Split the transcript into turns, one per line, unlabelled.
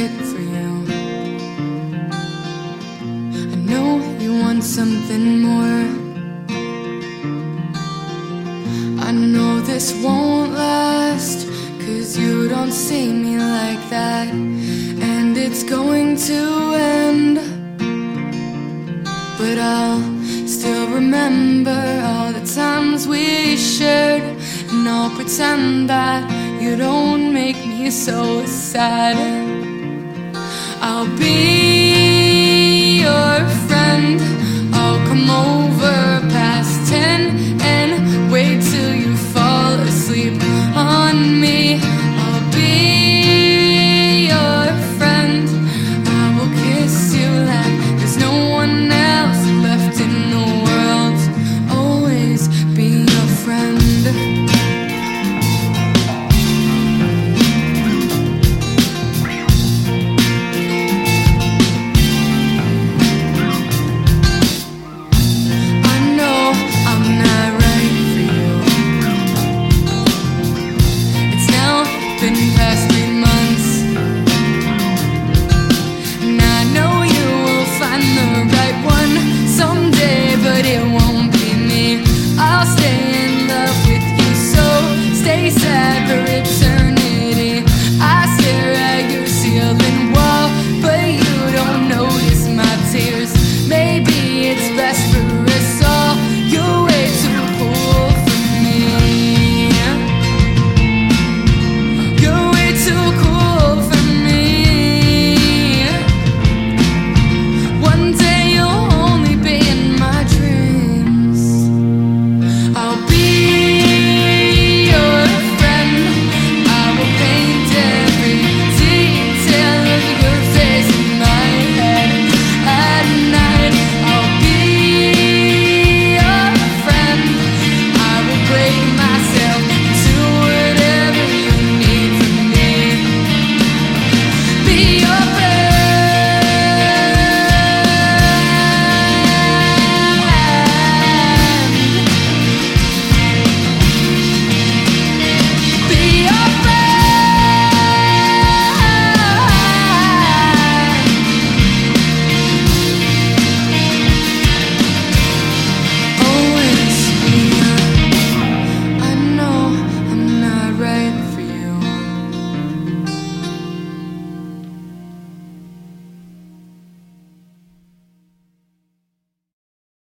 it for you. I know you want something more. I know this won't last, 'cause you don't see me like that. And it's going to end, but I'll still remember all the times we shared. And I'll pretend that you don't make me so sad. I'll be